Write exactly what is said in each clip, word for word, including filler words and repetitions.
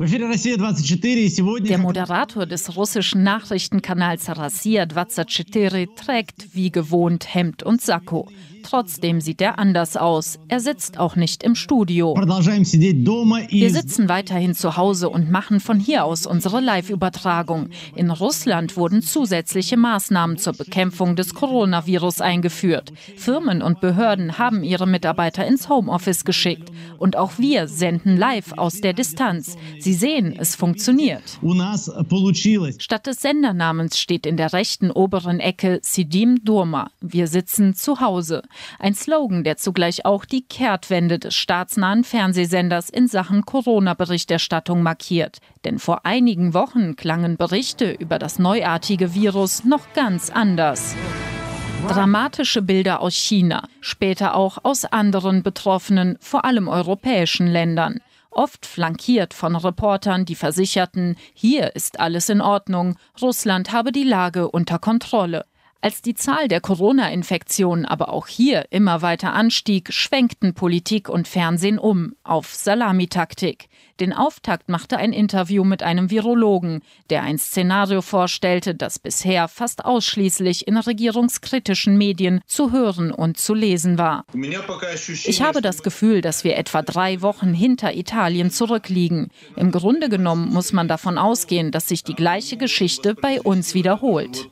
Der Moderator des russischen Nachrichtenkanals Rossiya vierundzwanzig trägt wie gewohnt Hemd und Sakko. Trotzdem sieht er anders aus. Er sitzt auch nicht im Studio. Wir sitzen weiterhin zu Hause und machen von hier aus unsere Live-Übertragung. In Russland wurden zusätzliche Maßnahmen zur Bekämpfung des Coronavirus eingeführt. Firmen und Behörden haben ihre Mitarbeiter ins Homeoffice geschickt. Und auch wir senden live aus der Distanz. Sie sehen, es funktioniert. Statt des Sendernamens steht in der rechten oberen Ecke Sidim Doma. Wir sitzen zu Hause. Ein Slogan, der zugleich auch die Kehrtwende des staatsnahen Fernsehsenders in Sachen Corona-Berichterstattung markiert. Denn vor einigen Wochen klangen Berichte über das neuartige Virus noch ganz anders. Dramatische Bilder aus China, später auch aus anderen betroffenen, vor allem europäischen Ländern. Oft flankiert von Reportern, die versicherten, hier ist alles in Ordnung, Russland habe die Lage unter Kontrolle. Als die Zahl der Corona-Infektionen aber auch hier immer weiter anstieg, schwenkten Politik und Fernsehen um auf Salamitaktik. Den Auftakt machte ein Interview mit einem Virologen, der ein Szenario vorstellte, das bisher fast ausschließlich in regierungskritischen Medien zu hören und zu lesen war. Ich habe das Gefühl, dass wir etwa drei Wochen hinter Italien zurückliegen. Im Grunde genommen muss man davon ausgehen, dass sich die gleiche Geschichte bei uns wiederholt.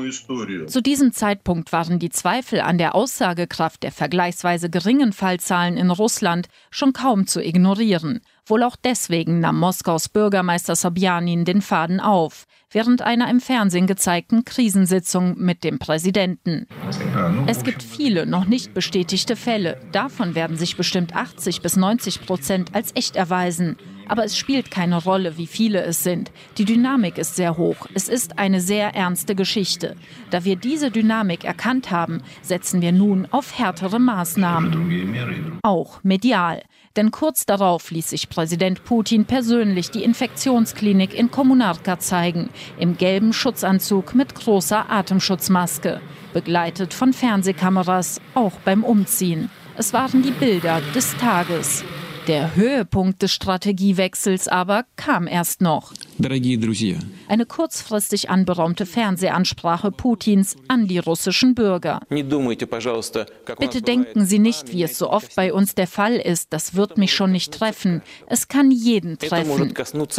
Zu diesem Zeitpunkt waren die Zweifel an der Aussagekraft der vergleichsweise geringen Fallzahlen in Russland schon kaum zu ignorieren. Wohl auch deswegen nahm Moskaus Bürgermeister Sobjanin den Faden auf, während einer im Fernsehen gezeigten Krisensitzung mit dem Präsidenten. Es gibt viele noch nicht bestätigte Fälle. Davon werden sich bestimmt achtzig bis neunzig Prozent als echt erweisen. Aber es spielt keine Rolle, wie viele es sind. Die Dynamik ist sehr hoch. Es ist eine sehr ernste Geschichte. Da wir diese Dynamik erkannt haben, setzen wir nun auf härtere Maßnahmen. Auch medial. Denn kurz darauf ließ sich Präsident Putin persönlich die Infektionsklinik in Kommunarka zeigen, im gelben Schutzanzug mit großer Atemschutzmaske, begleitet von Fernsehkameras, auch beim Umziehen. Es waren die Bilder des Tages. Der Höhepunkt des Strategiewechsels aber kam erst noch. Eine kurzfristig anberaumte Fernsehansprache Putins an die russischen Bürger. Bitte denken Sie nicht, wie es so oft bei uns der Fall ist, das wird mich schon nicht treffen. Es kann jeden treffen.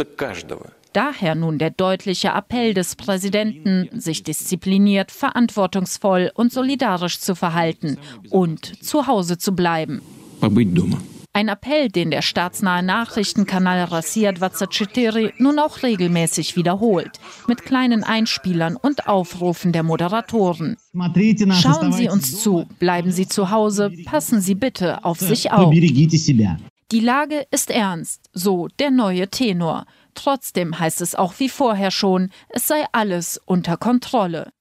Daher nun der deutliche Appell des Präsidenten, sich diszipliniert, verantwortungsvoll und solidarisch zu verhalten und zu Hause zu bleiben. Ein Appell, den der staatsnahe Nachrichtenkanal Rossiya vierundzwanzig nun auch regelmäßig wiederholt, mit kleinen Einspielern und Aufrufen der Moderatoren. Schauen Sie uns zu, bleiben Sie zu Hause, passen Sie bitte auf sich auf. Die Lage ist ernst, so der neue Tenor. Trotzdem heißt es auch wie vorher schon, es sei alles unter Kontrolle.